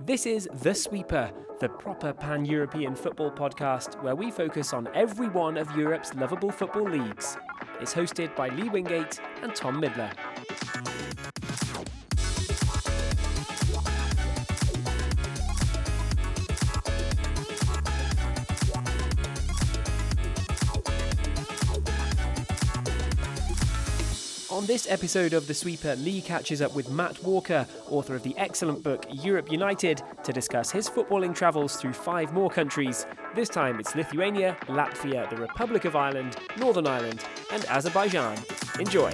This is The Sweeper, the proper pan-European football podcast where we focus on every one of Europe's lovable football leagues. It's hosted by Lee Wingate and Tom Midler. On this episode of The Sweeper, Lee catches up with Matt Walker, author of the excellent book Europe United, to discuss his footballing travels through 5 more countries. This time it's Lithuania, Latvia, the Republic of Ireland, Northern Ireland and Azerbaijan. Enjoy!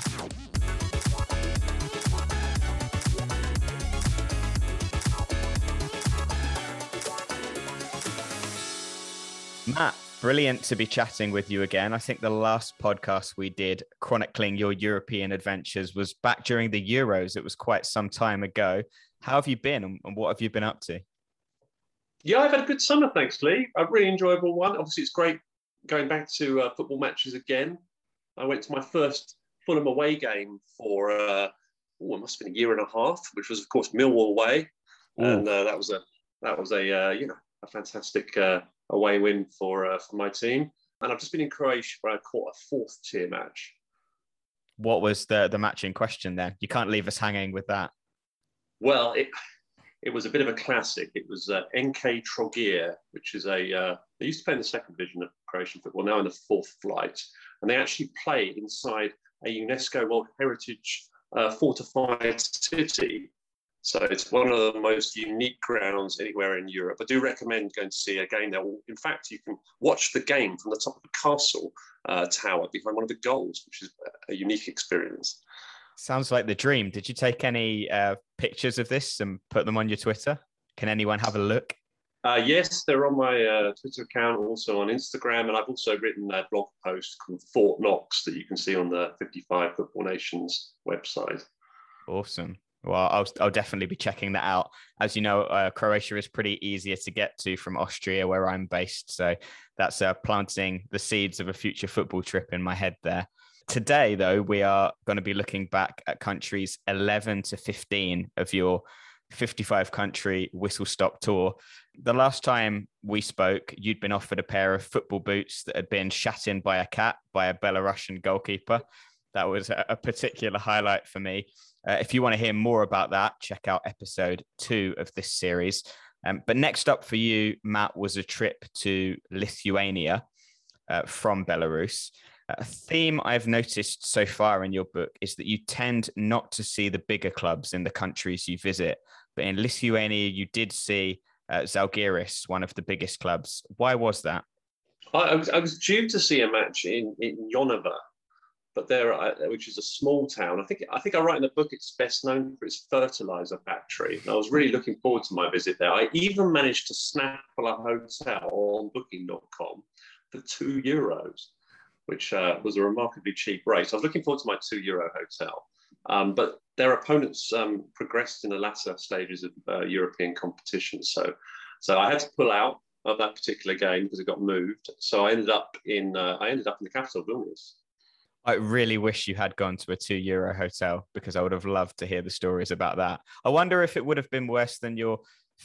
Matt, brilliant to be chatting with you again. I think the last podcast we did chronicling your European adventures was back during the Euros. It was quite some time ago. How have you been and what have you been up to? Yeah, I've had a good summer, thanks, Lee. A really enjoyable one. Obviously, it's great going back to football matches again. I went to my first Fulham away game for, it must have been a year and a half, which was, of course, Millwall away. Ooh. And that was a fantastic away win for my team. And I've just been in Croatia where I caught a 4th tier match. What was the match in question then? You can't leave us hanging with that. Well, it was a bit of a classic. It was NK Trogir, which is they used to play in the 2nd division of Croatian football, now in the 4th flight. And they actually play inside a UNESCO World Heritage fortified city. So it's one of the most unique grounds anywhere in Europe. I do recommend going to see a game there. In fact, you can watch the game from the top of the castle tower behind one of the goals, which is a unique experience. Sounds like the dream. Did you take any pictures of this and put them on your Twitter? Can anyone have a look? Yes, they're on my Twitter account, also on Instagram. And I've also written a blog post called Fort Knox that you can see on the 55 Football Nations website. Awesome. Well, I'll definitely be checking that out. As you know, Croatia is pretty easier to get to from Austria, where I'm based. So that's planting the seeds of a future football trip in my head there. Today, though, we are going to be looking back at countries 11 to 15 of your 55-country whistle-stop tour. The last time we spoke, you'd been offered a pair of football boots that had been shat in by a cat by a Belarusian goalkeeper. That was a particular highlight for me. If you want to hear more about that, check out episode 2 of this series. But next up for you, Matt, was a trip to Lithuania from Belarus. A theme I've noticed so far in your book is that you tend not to see the bigger clubs in the countries you visit. But in Lithuania, you did see Žalgiris, one of the biggest clubs. Why was that? I was due to see a match in Jonava, but there, which is a small town. I think I write in the book it's best known for its fertilizer factory. And I was really looking forward to my visit there. I even managed to snap a hotel on Booking.com for €2, which was a remarkably cheap rate. I was looking forward to my €2 hotel. But their opponents progressed in the latter stages of European competition. So I had to pull out of that particular game because it got moved. So I ended up in the capital, Vilnius. I really wish you had gone to a €2 hotel because I would have loved to hear the stories about that. I wonder if it would have been worse than your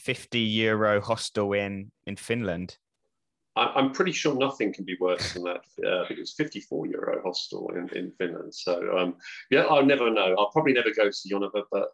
€50 hostel in Finland. I'm pretty sure nothing can be worse than that. I think it's €54 hostel in Finland. So I'll never know. I'll probably never go to Jonava, but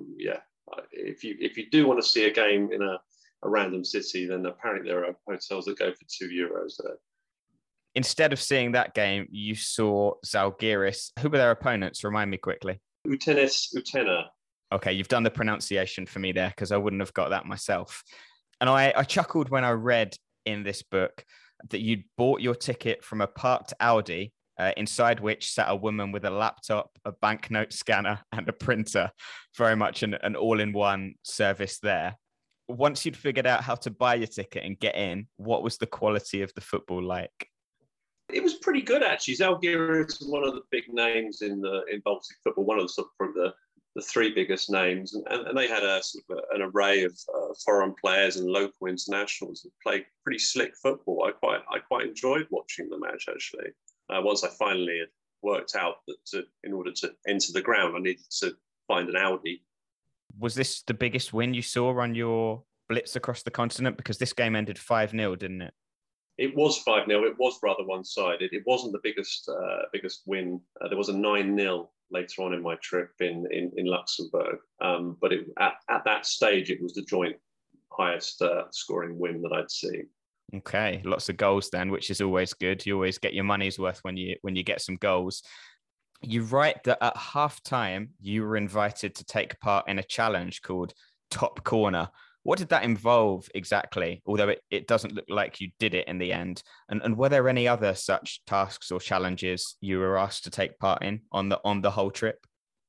if you do want to see a game in a random city, then apparently there are hotels that go for €2 there. Instead of seeing that game, you saw Žalgiris. Who were their opponents? Remind me quickly. Utens Utena. Okay, you've done the pronunciation for me there because I wouldn't have got that myself. And I chuckled when I read in this book that you'd bought your ticket from a parked Audi, inside which sat a woman with a laptop, a banknote scanner, and a printer. Very much an all-in-one service there. Once you'd figured out how to buy your ticket and get in, what was the quality of the football like? It was pretty good, actually. Žalgiris is one of the big names in Baltic football, one of the 3 biggest names, and they had an array of foreign players and local internationals that played pretty slick football. I quite enjoyed watching the match, actually. Once I finally had worked out that in order to enter the ground, I needed to find an Audi Was this the biggest win you saw on your blitz across the continent? Because this game ended 5-0, didn't it? It was 5-0. It was rather one-sided. It wasn't the biggest win. There was a 9-0 later on in my trip in Luxembourg. But at that stage, it was the joint highest scoring win that I'd seen. Okay, lots of goals then, which is always good. You always get your money's worth when you get some goals. You write that at halftime, you were invited to take part in a challenge called Top Corner. What did that involve exactly? Although it doesn't look like you did it in the end. And were there any other such tasks or challenges you were asked to take part in on the whole trip?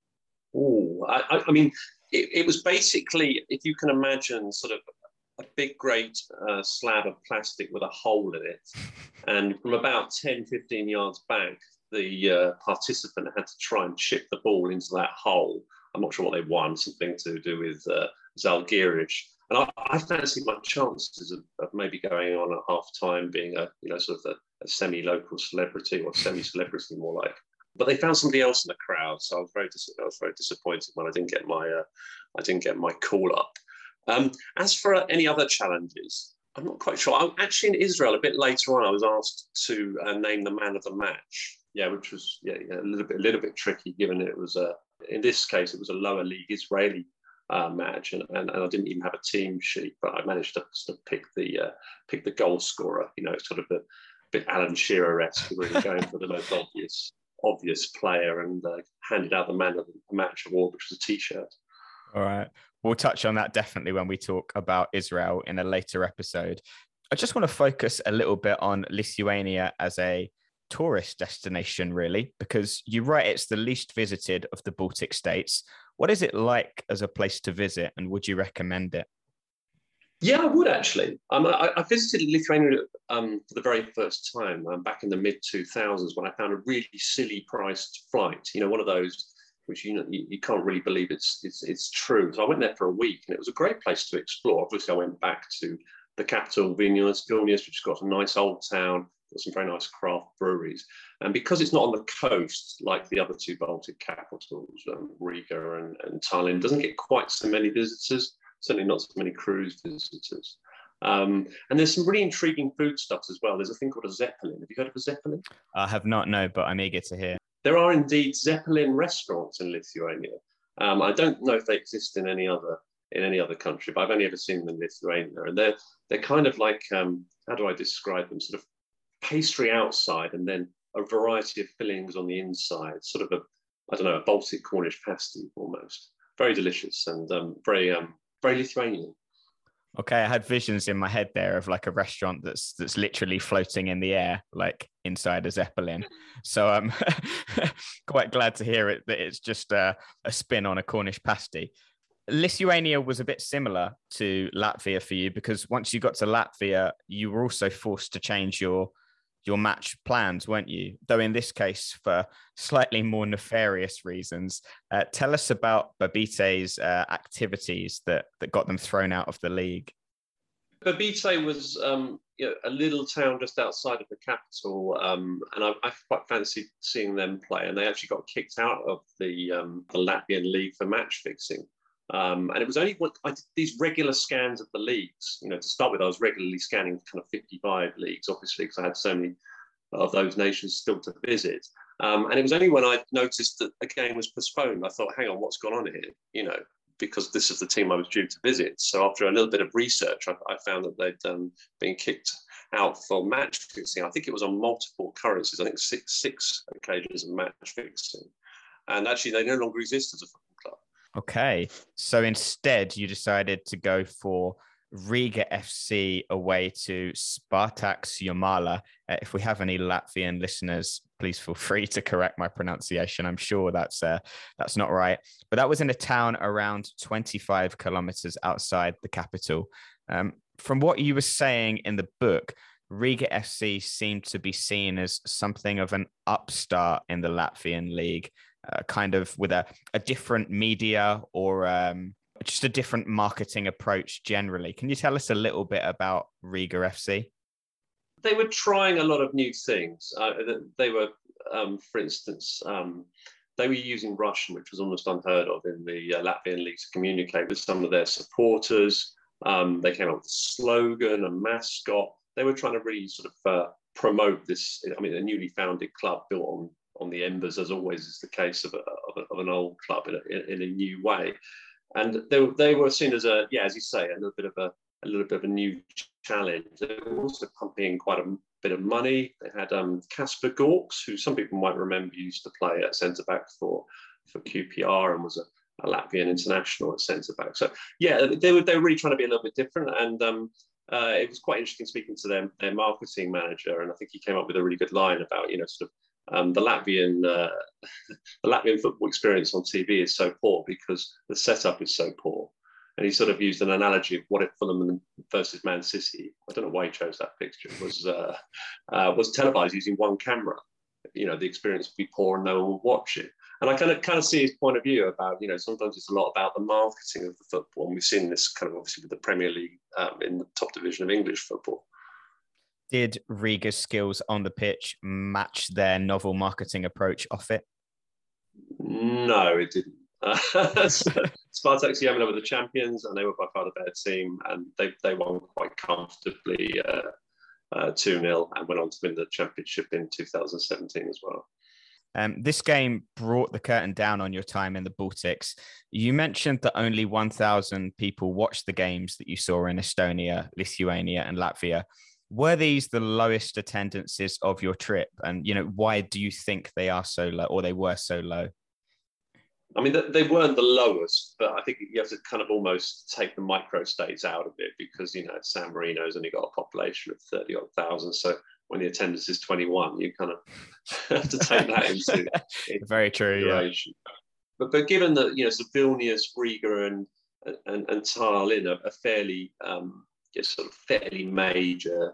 Oh, I mean, it was basically, if you can imagine, sort of a big, great slab of plastic with a hole in it. And from about 10, 15 yards back, the participant had to try and chip the ball into that hole. I'm not sure what they won, something to do with Zalgiris. And I fancied my chances of maybe going on at half time, being a sort of a semi-local celebrity, or semi-celebrity more like. But they found somebody else in the crowd, so I was very disappointed when I didn't get my call up. As for any other challenges, I'm not quite sure. I'm actually in Israel a bit later on. I was asked to name the man of the match. Yeah, which was a little bit tricky, given it was in this case it was a lower league Israeli match, and I didn't even have a team sheet, but I managed to pick the goal scorer. Sort of a bit Alan Shearer-esque, really going for the most obvious player, and handed out the man of the match award, which was a T-shirt. All right, we'll touch on that definitely when we talk about Israel in a later episode. I just want to focus a little bit on Lithuania as a tourist destination, really, because you write it's the least visited of the Baltic states. What is it like as a place to visit, and would you recommend it? Yeah, I would actually. I visited Lithuania for the very first time back in the mid-2000s, when I found a really silly priced flight. One of those which you can't really believe it's true. So I went there for a week, and it was a great place to explore. Obviously, I went back to the capital, Vilnius, which has got a nice old town, got some very nice craft breweries. And because it's not on the coast like the other two Baltic capitals, Riga and Tallinn, doesn't get quite so many visitors, certainly not so many cruise visitors. And there's some really intriguing foodstuffs as well. There's a thing called a Zeppelin. Have you heard of a Zeppelin? I have not, no, but I'm eager to hear. There are indeed Zeppelin restaurants in Lithuania. I don't know if they exist in any other country, but I've only ever seen them in Lithuania. And they're kind of like, how do I describe them? Sort of pastry outside, and then a variety of fillings on the inside. Sort of a Baltic Cornish pasty almost. Very delicious and very Lithuanian. Okay, I had visions in my head there of like a restaurant that's literally floating in the air, like inside a Zeppelin. So I'm quite glad to hear it that it's just a spin on a Cornish pasty. Lithuania was a bit similar to Latvia for you, because once you got to Latvia, you were also forced to change your match plans, weren't you? Though in this case, for slightly more nefarious reasons. Tell us about Babite's activities that got them thrown out of the league. Babite was a little town just outside of the capital, and I quite fancied seeing them play. And they actually got kicked out of the Latvian league for match fixing. And it was only when I did these regular scans of the leagues. To start with, I was regularly scanning kind of 55 leagues, obviously, because I had so many of those nations still to visit. And it was only when I noticed that a game was postponed, I thought, hang on, what's gone on here? Because this is the team I was due to visit. So after a little bit of research, I found that they'd been kicked out for match fixing. I think it was on multiple occurrences. I think six occasions of match fixing. And actually, they no longer exist as a football club. Okay, so instead you decided to go for Riga FC away to Spartaks Jurmala. If we have any Latvian listeners, please feel free to correct my pronunciation. I'm sure that's not right. But that was in a town around 25 kilometers outside the capital. From what you were saying in the book, Riga FC seemed to be seen as something of an upstart in the Latvian league. Kind of with a different media or just a different marketing approach generally. Can you tell us a little bit about Riga FC? They were trying a lot of new things. They were, for instance, they were using Russian, which was almost unheard of in the Latvian league, to communicate with some of their supporters. They came up with a slogan, a mascot. They were trying to really sort of promote this. I mean, a newly founded club built on the embers, as always is the case of an old club in a new way. And they were seen as as you say, a little bit of a new challenge. They were also pumping quite a bit of money. They had Kasper Gorks, who some people might remember used to play at centre back for QPR and was a Latvian international at centre back. So yeah, they were really trying to be a little bit different, and it was quite interesting speaking to their marketing manager, and I think he came up with a really good line about sort of the Latvian football experience on TV is so poor because the setup is so poor. And he sort of used an analogy of what if Fulham versus Man City, I don't know why he chose that picture, was televised using one camera. The experience would be poor and no one would watch it. And I kind of see his point of view about, sometimes it's a lot about the marketing of the football. And we've seen this kind of obviously with the Premier League in the top division of English football. Did Riga's skills on the pitch match their novel marketing approach off it? No, it didn't. Spartak Xiamen were the champions, and they were by far the better team, and they won quite comfortably 2-0 and went on to win the championship in 2017 as well. This game brought the curtain down on your time in the Baltics. You mentioned that only 1,000 people watched the games that you saw in Estonia, Lithuania, and Latvia. Were these the lowest attendances of your trip? And, why do you think they are so low, or they were so low? I mean, they weren't the lowest, but I think you have to kind of almost take the micro states out of it because, San Marino's only got a population of 30-odd thousand. So when the attendance is 21, you kind of have to take that into very true, consideration. Yeah. But given that, sort of Vilnius, Riga and Tallinn are fairly, sort of fairly major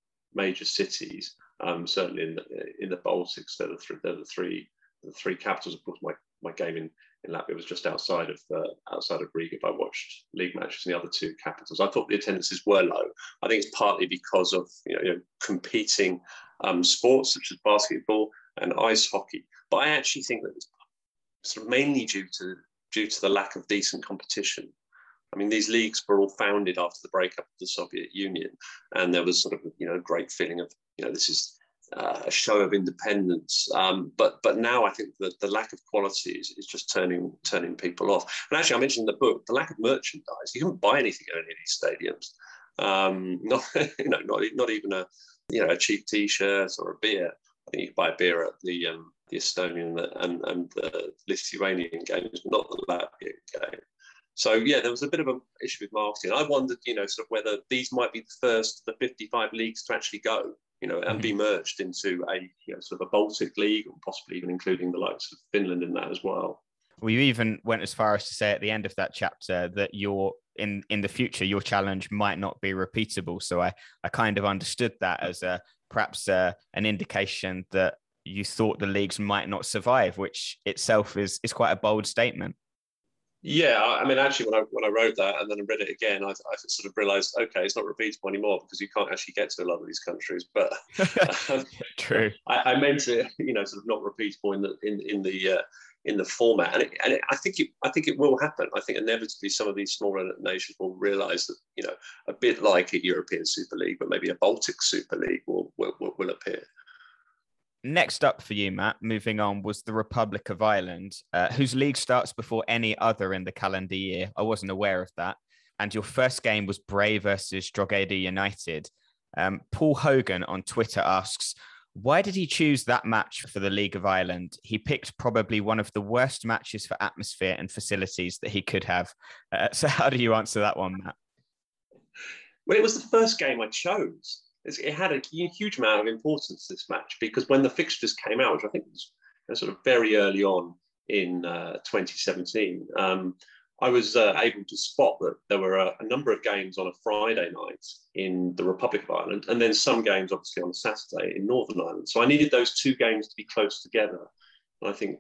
cities, certainly in the Baltics, they're the three capitals. Of course, my game in Latvia was just outside of Riga. I watched league matches in the other two capitals. I thought the attendances were low. I think it's partly because of competing sports such as basketball and ice hockey. But I actually think that it's sort of mainly due to the lack of decent competition. I mean, these leagues were all founded after the breakup of the Soviet Union, and there was sort of a great feeling of this is a show of independence, but now I think that the lack of quality is just turning people off. And actually, I mentioned in the book the lack of merchandise. You can't buy anything at any of these stadiums. Not even a cheap T-shirt or a beer. I think you can buy a beer at the Estonian and the Lithuanian games, but not the Latvian game. So yeah, there was a bit of an issue with marketing. I wondered, sort of whether these might be the first of the 55 leagues to actually go. And be merged into a sort of a Baltic league, or possibly even including the likes of Finland in that as well. Well, you even went as far as to say at the end of that chapter that in the future your challenge might not be repeatable. So I kind of understood that as perhaps an indication that you thought the leagues might not survive, which itself is quite a bold statement. Yeah, I mean, actually, when I wrote that and then I read it again, I sort of realised, okay, it's not repeatable anymore because you can't actually get to a lot of these countries. But true, I meant it, sort of not repeatable in the format, and I think it will happen. I think inevitably some of these smaller nations will realise that a bit like a European Super League, but maybe a Baltic Super League will appear. Next up for you, Matt, moving on, was the Republic of Ireland, whose league starts before any other in the calendar year. I wasn't aware of that. And your first game was Bray versus Drogheda United. Paul Hogan on Twitter asks, why did he choose that match for the League of Ireland? He picked probably one of the worst matches for atmosphere and facilities that he could have. So how do you answer that one, Matt? Well, it was the first game I chose. It had a huge amount of importance, this match, because when the fixtures came out, which I think was sort of very early on in 2017, I was able to spot that there were a number of games on a Friday night in the Republic of Ireland, and then some games, obviously, on a Saturday in Northern Ireland. So I needed those two games to be close together. And I think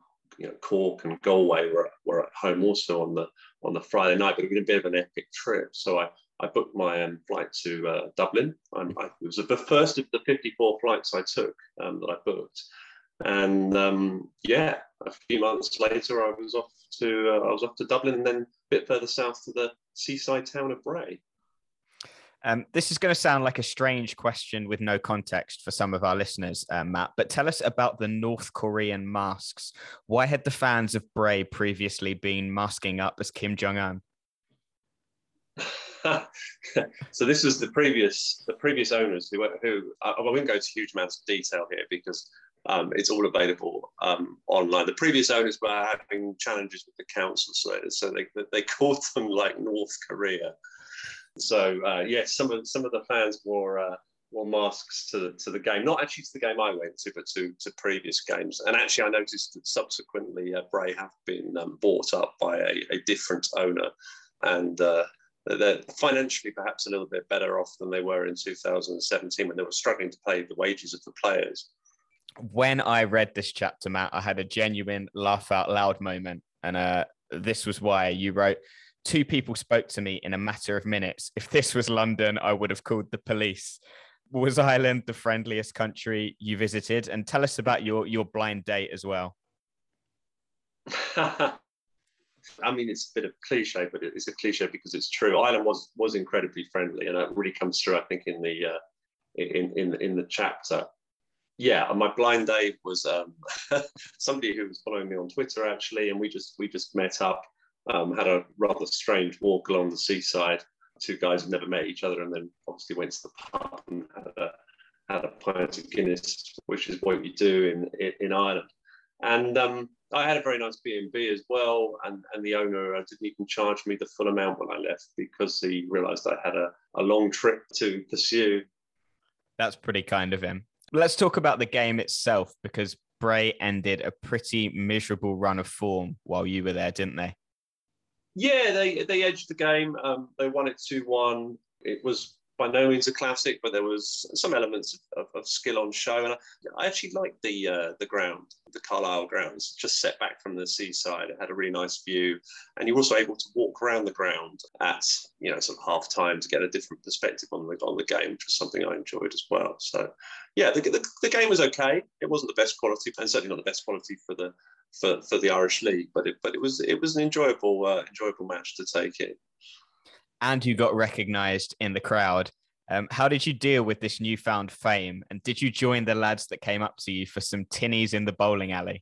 Cork and Galway were at home also on the Friday night, but it would have been a bit of an epic trip. So I booked my flight to Dublin. It was the first of the 54 flights I took that I booked. And a few months later, I was off to Dublin, and then a bit further south to the seaside town of Bray. This is going to sound like a strange question with no context for some of our listeners, Matt, but tell us about the North Korean masks. Why had the fans of Bray previously been masking up as Kim Jong-un? So this was the previous owners who I won't go into huge amounts of detail here because it's all available online. The previous owners were having challenges with the council, so they called them like North Korea. So yes, some of the fans wore masks to the game, not actually to the game I went to, but to previous games. And actually, I noticed that subsequently Bray have been bought up by a different owner, and they're financially perhaps a little bit better off than they were in 2017 when they were struggling to pay the wages of the players. When I read this chapter, Matt, I had a genuine laugh out loud moment, and this was why you wrote. 2 people spoke to me in a matter of minutes. If this was London, I would have called the police. Was Ireland the friendliest country you visited? And tell us about your blind date as well. I mean, it's a bit of a cliche, but it's a cliche because it's true. Ireland was incredibly friendly, and it really comes through, I think, in the chapter. Yeah, my blind date was somebody who was following me on Twitter actually, and we just met up. Had a rather strange walk along the seaside. 2 guys had never met each other, and then obviously went to the pub and had a pint of Guinness, which is what you do in Ireland. And I had a very nice B&B as well, and the owner didn't even charge me the full amount when I left because he realised I had a long trip to pursue. That's pretty kind of him. Let's talk about the game itself, because Bray ended a pretty miserable run of form while you were there, didn't they? Yeah, they edged the game. They won it 2-1. It was by no means a classic, but there was some elements of skill on show. And I actually liked the ground, the Carlisle grounds, just set back from the seaside. It had a really nice view. And you're also able to walk around the ground at, sort of half time to get a different perspective on the game, which was something I enjoyed as well. So, yeah, the game was okay. It wasn't the best quality, and certainly not the best quality for the Irish League, but it was an enjoyable match to take in. And you got recognised in the crowd. How did you deal with this newfound fame? And did you join the lads that came up to you for some tinnies in the bowling alley?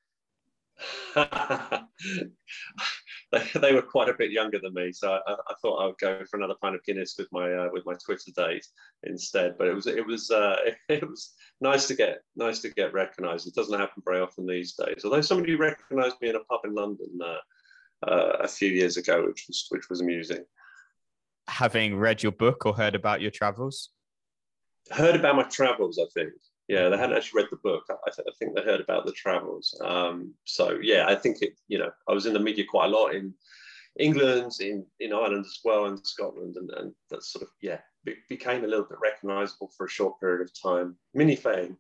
They were quite a bit younger than me, so I thought I would go for another pint of Guinness with my Twitter date instead. But it was nice to get recognised. It doesn't happen very often these days. Although somebody recognised me in a pub in London a few years ago, which was amusing. Having read your book or heard about your travels? Heard about my travels, I think. Yeah, they hadn't actually read the book. I think they heard about the travels. So yeah, I think I was in the media quite a lot in England, in Ireland as well, and Scotland, and that sort of became a little bit recognisable for a short period of time. Mini fame.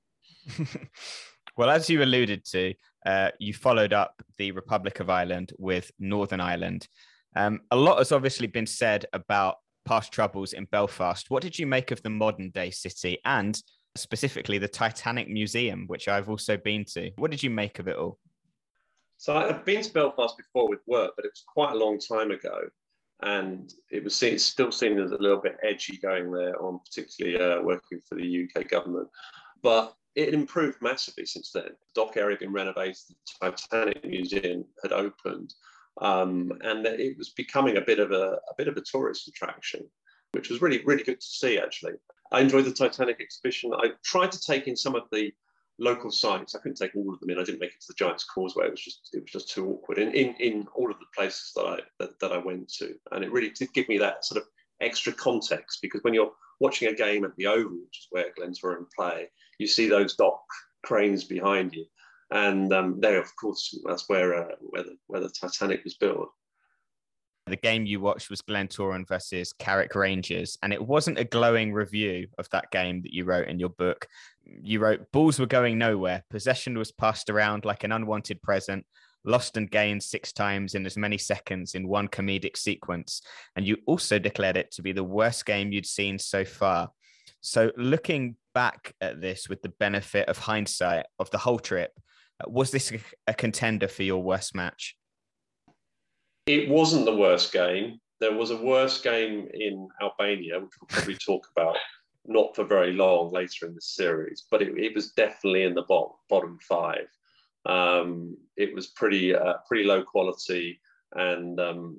Well, as you alluded to, you followed up the Republic of Ireland with Northern Ireland. A lot has obviously been said about past troubles in Belfast. What did you make of the modern day city and specifically the Titanic Museum, which I've also been to? What did you make of it all? So I've been to Belfast before with work, but it was quite a long time ago. And it's still seen as a little bit edgy going there on particularly working for the UK government. But it improved massively since then. The dock area had been renovated, the Titanic Museum had opened. And it was becoming a bit of a tourist attraction, which was really, really good to see, actually. I enjoyed the Titanic exhibition. I tried to take in some of the local sites. I couldn't take all of them in. I didn't make it to the Giant's Causeway. It was just too awkward in all of the places that I went to. And it really did give me that sort of extra context, because when you're watching a game at the Oval, which is where Glentoran play, you see those dock cranes behind you. And there, of course, that's where the Titanic was built. The game you watched was Glentoran versus Carrick Rangers, and it wasn't a glowing review of that game that you wrote in your book. You wrote, balls were going nowhere, possession was passed around like an unwanted present, lost and gained 6 times in as many seconds in one comedic sequence. And you also declared it to be the worst game you'd seen so far. So looking back at this with the benefit of hindsight of the whole trip, Was this a contender for your worst match? It wasn't the worst game. There was a worse game in Albania, which we'll probably talk about not for very long later in the series, but it was definitely in the bottom five. It was pretty low quality, and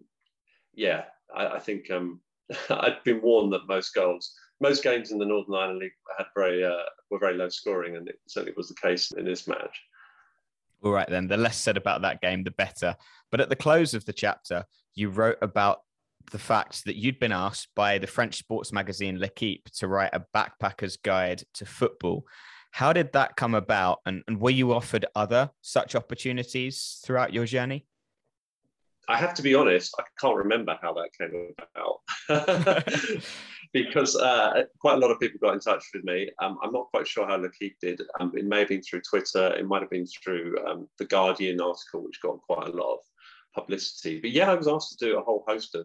I think I'd been warned that most games in the Northern Ireland League had were very low scoring, and it certainly was the case in this match. All right, then. The less said about that game, the better. But at the close of the chapter, you wrote about the fact that you'd been asked by the French sports magazine L'Équipe to write a backpacker's guide to football. How did that come about? And were you offered other such opportunities throughout your journey? I have to be honest, I can't remember how that came about because quite a lot of people got in touch with me. I'm not quite sure how L'Équipe did. It may have been through Twitter. It might have been through the Guardian article, which got quite a lot of publicity. But yeah, I was asked to do a whole host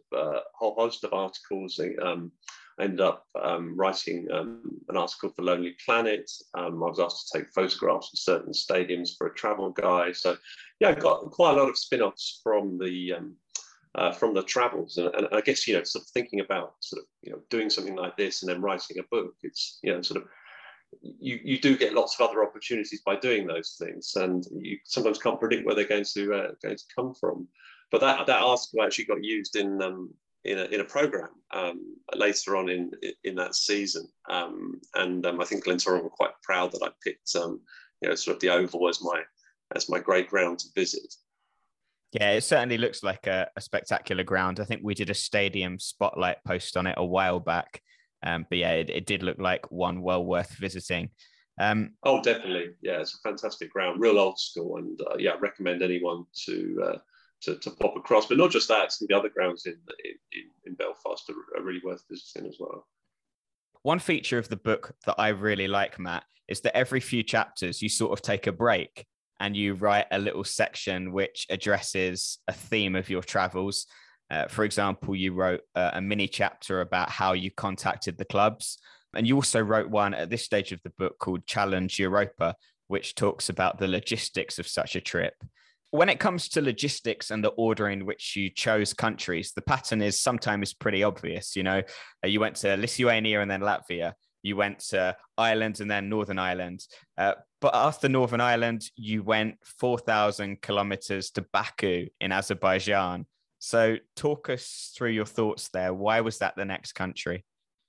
of articles. I ended up writing an article for Lonely Planet. I was asked to take photographs of certain stadiums for a travel guide. So yeah, I got quite a lot of spin-offs from the travels, and I guess sort of thinking about doing something like this and then writing a book. It's sort of you do get lots of other opportunities by doing those things, and you sometimes can't predict where they're going to come from. But that article actually got used in a program later on in that season, and I think Glentoran were quite proud that I picked sort of the Oval as my great ground to visit. Yeah, it certainly looks like a spectacular ground. I think we did a stadium spotlight post on it a while back. But yeah, it did look like one well worth visiting. Oh, definitely. Yeah, it's a fantastic ground, real old school. And I recommend anyone to pop across. But not just that, some of the other grounds in Belfast are really worth visiting as well. One feature of the book that I really like, Matt, is that every few chapters you sort of take a break and you write a little section which addresses a theme of your travels. For example, you wrote a mini chapter about how you contacted the clubs. And you also wrote one at this stage of the book called Challenge Europa, which talks about the logistics of such a trip. When it comes to logistics and the order in which you chose countries, the pattern is sometimes pretty obvious. You went to Lithuania and then Latvia. You went to Ireland and then Northern Ireland. But after Northern Ireland, you went 4,000 kilometers to Baku in Azerbaijan. So talk us through your thoughts there. Why was that the next country?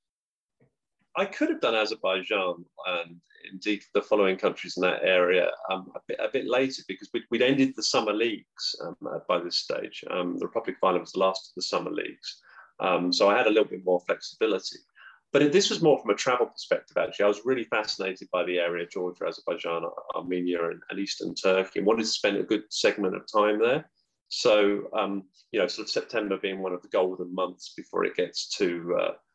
I could have done Azerbaijan and indeed the following countries in that area a bit later, because we'd ended the summer leagues by this stage. The Republic of Ireland was the last of the summer leagues. So I had a little bit more flexibility. But this was more from a travel perspective, actually. I was really fascinated by the area, Georgia, Azerbaijan, Armenia, and Eastern Turkey, and wanted to spend a good segment of time there. So, sort of September being one of the golden months before it gets too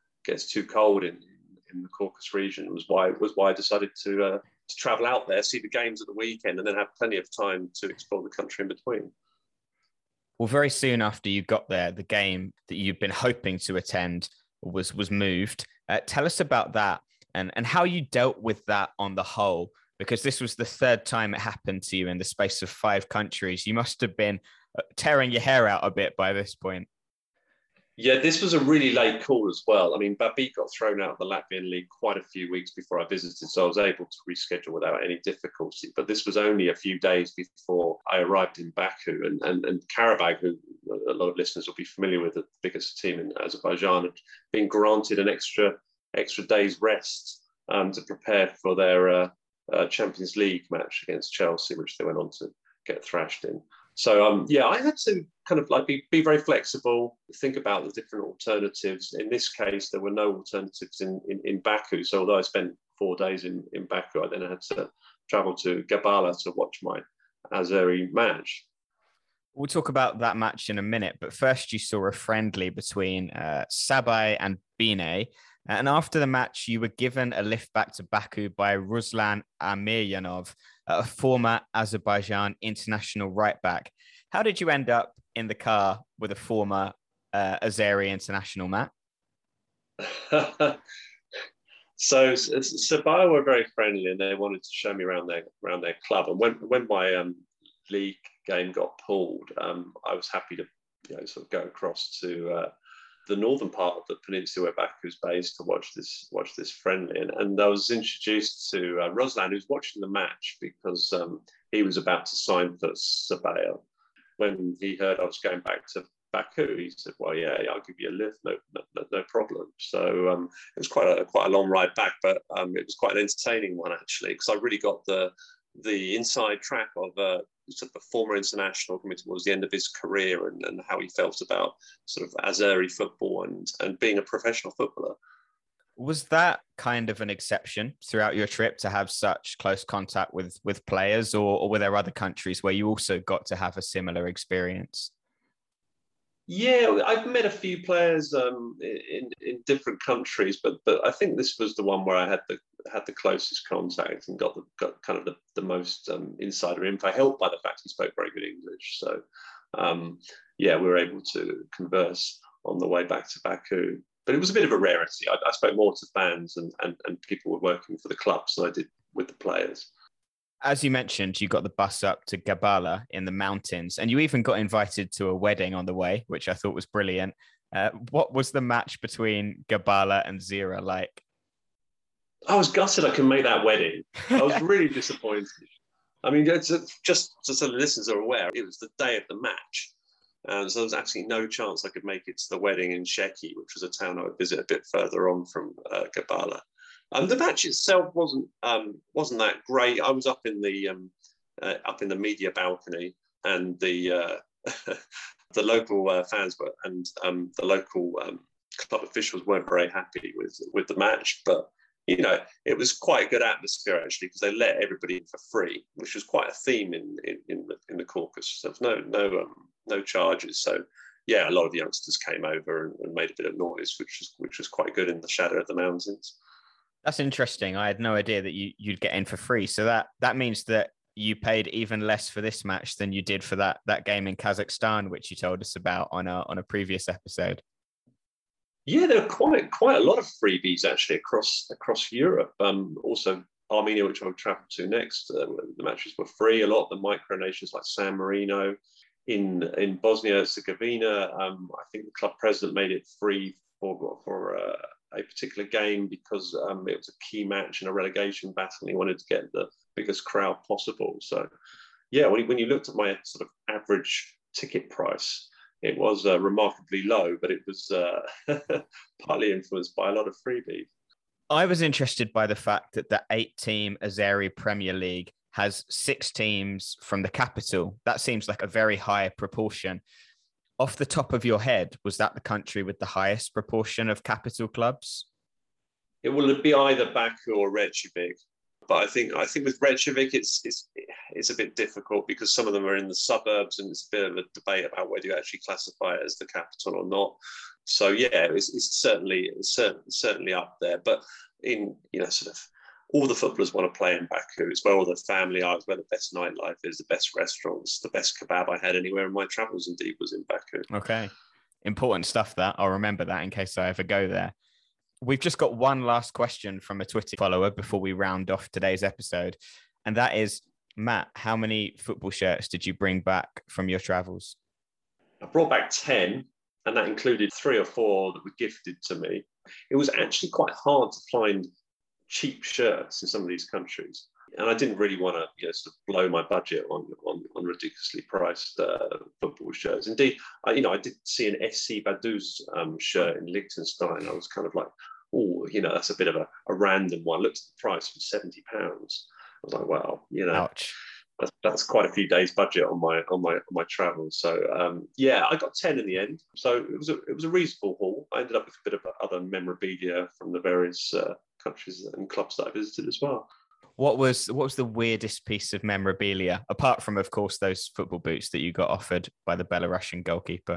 cold in the Caucasus region was why I decided to travel out there, see the games at the weekend, and then have plenty of time to explore the country in between. Well, very soon after you got there, the game that you've been hoping to attend was moved. Tell us about that and how you dealt with that on the whole, because this was the third time it happened to you in the space of 5 countries. You must have been tearing your hair out a bit by this point. Yeah, this was a really late call as well. I mean, Babi got thrown out of the Latvian league quite a few weeks before I visited, so I was able to reschedule without any difficulty. But this was only a few days before I arrived in Baku, and Karabag, who a lot of listeners will be familiar with, the biggest team in Azerbaijan, had been granted an extra day's rest to prepare for their Champions League match against Chelsea, which they went on to get thrashed in. So, I had to kind of like be very flexible, think about the different alternatives. In this case, there were no alternatives in Baku. So although I spent 4 days in Baku, I then had to travel to Gabala to watch my Azeri match. We'll talk about that match in a minute, but first you saw a friendly between Sabay and Bine. And after the match, you were given a lift back to Baku by Ruslan Amiryanov, a former Azerbaijan international right back. How did you end up in the car with a former Azeri international, Matt? Sabaya were very friendly, and they wanted to show me around their club. And when my league game got pulled, I was happy to sort of go across to the northern part of the peninsula where Baku's based to watch this friendly. And I was introduced to Ruslan, who's watching the match because he was about to sign for Sabaya. When he heard I was going back to Baku, he said, "Well, yeah, I'll give you a lift, no problem." So it was quite a long ride back, but it was quite an entertaining one actually, because I really got the inside track of sort of a former international coming towards the end of his career and how he felt about sort of Azeri football and being a professional footballer. Was that kind of an exception throughout your trip to have such close contact with players, or were there other countries where you also got to have a similar experience? Yeah, I've met a few players in different countries, but I think this was the one where I had the closest contact and got kind of the most insider info, helped by the fact he spoke very good English. So yeah, we were able to converse on the way back to Baku. But it was a bit of a rarity. I spoke more to fans and people who were working for the clubs than I did with the players. As you mentioned, you got the bus up to Gabala in the mountains, and you even got invited to a wedding on the way, which I thought was brilliant. What was the match between Gabala and Zira like? I was gutted I couldn't make that wedding. I was really disappointed. I mean, just so the listeners are aware, it was the day of the match. So there was absolutely no chance I could make it to the wedding in Sheki, which was a town I would visit a bit further on from Gabala. The match itself wasn't that great. I was up in the media balcony, and the the local fans were, and the local club officials weren't very happy with the match. But it was quite a good atmosphere actually, because they let everybody in for free, which was quite a theme in the Caucasus. There was no charges. So yeah, a lot of the youngsters came over and made a bit of noise, which was quite good in the shadow of the mountains. That's interesting. I had no idea that you'd get in for free. So that means that you paid even less for this match than you did for that game in Kazakhstan, which you told us about on a previous episode. Yeah, there are quite a lot of freebies actually across Europe. Also Armenia, which I would travel to next, the matches were free. A lot of the micronations like San Marino, in Bosnia Herzegovina, I think the club president made it free for a particular game because it was a key match in a relegation battle and he wanted to get the biggest crowd possible. So yeah, when you looked at my sort of average ticket price, it was remarkably low, but it was partly influenced by a lot of freebies. I was interested by the fact that the 8-team Azeri Premier League has 6 teams from the capital. That seems like a very high proportion. Off the top of your head, was that the country with the highest proportion of capital clubs? It will be either Baku or Reykjavik. But I think with Reykjavik, it's a bit difficult because some of them are in the suburbs, and it's a bit of a debate about whether you actually classify it as the capital or not. So yeah, it's certainly up there. But in sort of all the footballers want to play in Baku. It's where all the family are. It's where the best nightlife is, the best restaurants, the best kebab I had anywhere in my travels. Indeed, was in Baku. Okay, important stuff. That I'll remember that in case I ever go there. We've just got one last question from a Twitter follower before we round off today's episode. And that is, Matt, how many football shirts did you bring back from your travels? I brought back 10, and that included 3 or 4 that were gifted to me. It was actually quite hard to find cheap shirts in some of these countries. And I didn't really want to sort of blow my budget on ridiculously priced football shirts. Indeed, I did see an SC Vaduz shirt in Liechtenstein. I was kind of like, oh, that's a bit of a random one. Looked at the price for £70. I was like, wow, Ouch. That's quite a few days' budget on my travel. So yeah, I got 10 in the end. So it was a reasonable haul. I ended up with a bit of other memorabilia from the various countries and clubs that I visited as well. What was the weirdest piece of memorabilia, apart from, of course, those football boots that you got offered by the Belarusian goalkeeper?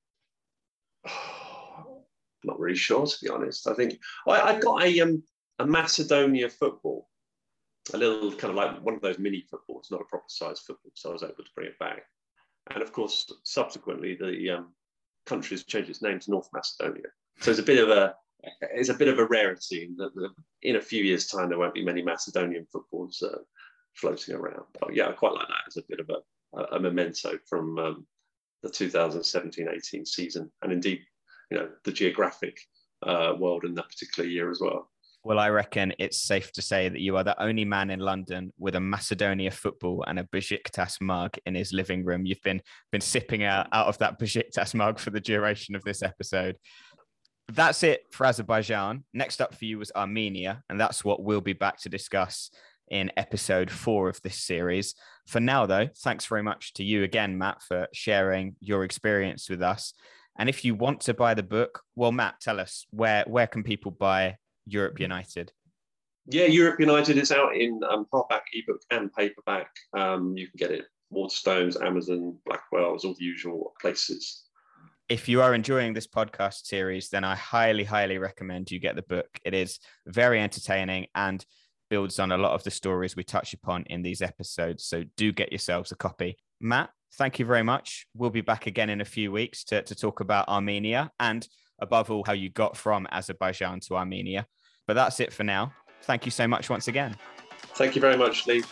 Not really sure, to be honest. I think I got a Macedonia football, a little kind of like one of those mini footballs, not a proper size football, so I was able to bring it back. And of course, subsequently, the country has changed its name to North Macedonia. So it's a bit of it's a bit of a rarity that in a few years' time there won't be many Macedonian footballs floating around. But yeah, I quite like that as a bit of a memento from the 2017-18 season, and indeed, the geographic world in that particular year as well. Well, I reckon it's safe to say that you are the only man in London with a Macedonia football and a Besiktas mug in his living room. You've been sipping out of that Besiktas mug for the duration of this episode. That's it for Azerbaijan. Next up for you was Armenia, and that's what we'll be back to discuss in episode 4 of this series. For now, though, thanks very much to you again, Matt, for sharing your experience with us. And if you want to buy the book, well, Matt, tell us, where can people buy Europe United? Yeah, Europe United is out in hardback, ebook, and paperback. You can get it Waterstones, Amazon, Blackwell's, all the usual places. If you are enjoying this podcast series, then I highly, highly recommend you get the book. It is very entertaining and builds on a lot of the stories we touch upon in these episodes. So do get yourselves a copy. Matt, thank you very much. We'll be back again in a few weeks to talk about Armenia and, above all, how you got from Azerbaijan to Armenia. But that's it for now. Thank you so much once again. Thank you very much, Lee.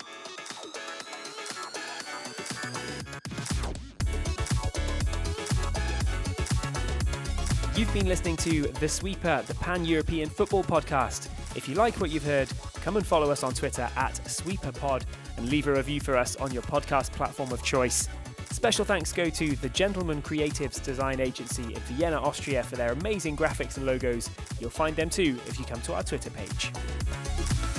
You've been listening to The Sweeper, the Pan-European Football Podcast. If you like what you've heard, come and follow us on Twitter @SweeperPod and leave a review for us on your podcast platform of choice. Special thanks go to the Gentleman Creatives Design Agency in Vienna, Austria for their amazing graphics and logos. You'll find them too if you come to our Twitter page.